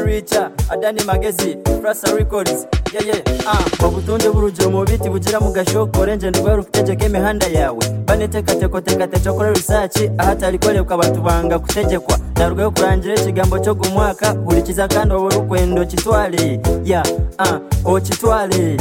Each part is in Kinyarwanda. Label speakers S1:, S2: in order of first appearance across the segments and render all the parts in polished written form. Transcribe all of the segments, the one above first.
S1: Richa Adani Magezi Frasa Records obutunde burujiro mu biti bugira mu gashoko orenje ndwa rukutegeka imihanda yawe baneteka tekoteka cyokora research ahatari korebwa abantu banga kutegekwa narwo yo kurangira ikigambo cyo gumwaka urikiza kandi wowe rukwendo kitwale o kitwale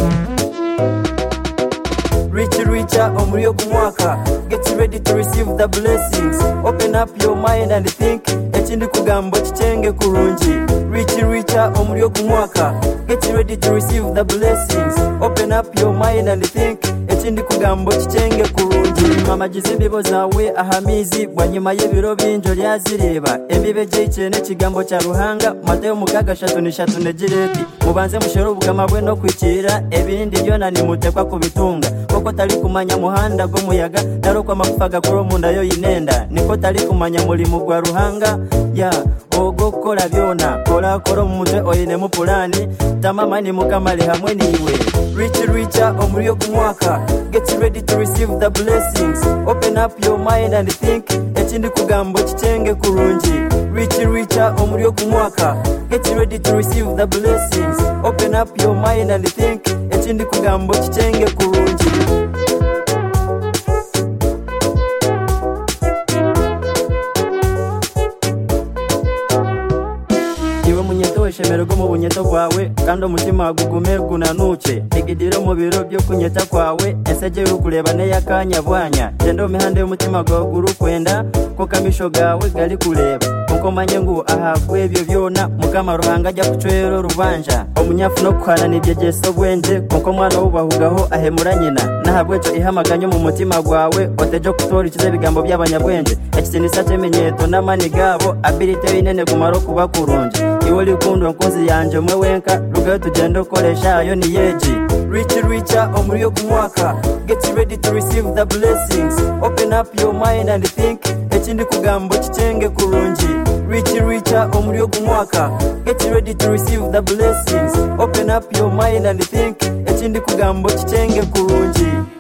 S1: Richa omuriyo kumwaka. Get ready to receive the blessings. Open up your mind and think. Ekindi kugambo kichenge kurungi. Richa omuriyo kumwaka. Get ready to receive the blessings. Open up your mind and think. Ekindi kugambo kichenge kurungi. Mama jizimbibo zawe ahamizi bwanyuma y'ebiro binjo lyazireba. Embibe jeichene kigambo cya ruhanga. Mateyo mukaga 3 negireti. Mubanze mushero bugama bwe no kwikira ebindi byona ni mutekwa kubitunga. Koko tali kumanya muhanda go muyaga narokwa makufaga kuro munda yo inenda niko tali kumanya mulimo gwa ruhanga ogokola byona kola koro mutwe oyine mu pulani tamama ni mukamale hamwe niwe Richa omuriyo kumwaka. Get ready to receive the blessings. Open up your mind and think. Ekindi kugambo kichenge kurungi. Richa omuriyo kumwaka. Get ready to receive the blessings. Open up your mind and think. Ekindi kugambo kichenge kurungi. Shemero go mu bunyeto bwawe kandi umutima gugume gunanuke igidiro mu biro byo kunyeta kwawe eseje ukureba ne yakanya bwanya gendo mihande y'umutima gwa guru kwenda ko kamisho gawe gali kureba uko manye ngo ahagwe ebyo byona mukama ruhanga ajya kucwero rubanja omunyafu no kwana nibyegeso bwende kuko mwana ubahugaho ahemura nyina nahabwe cyo ihamaganyo mu mutima gwawe otejo kutora ikize bigambo by'abanyabwenge ekisinisa cemenyeto namani gabo ability inene gumaro kuba kurunje iwoli kundo nkozi yanje mwe wenka rugayo tugenda koresha yo ni yeji Richa omuriyo kumwaka. Get ready to receive the blessings. Open up your mind and think. Ekindi kugambo kichenge kurungi. Richa omuriyo kumwaka. Get ready to receive the blessings. Open up your mind and think. Ekindi kugambo kichenge kurungi.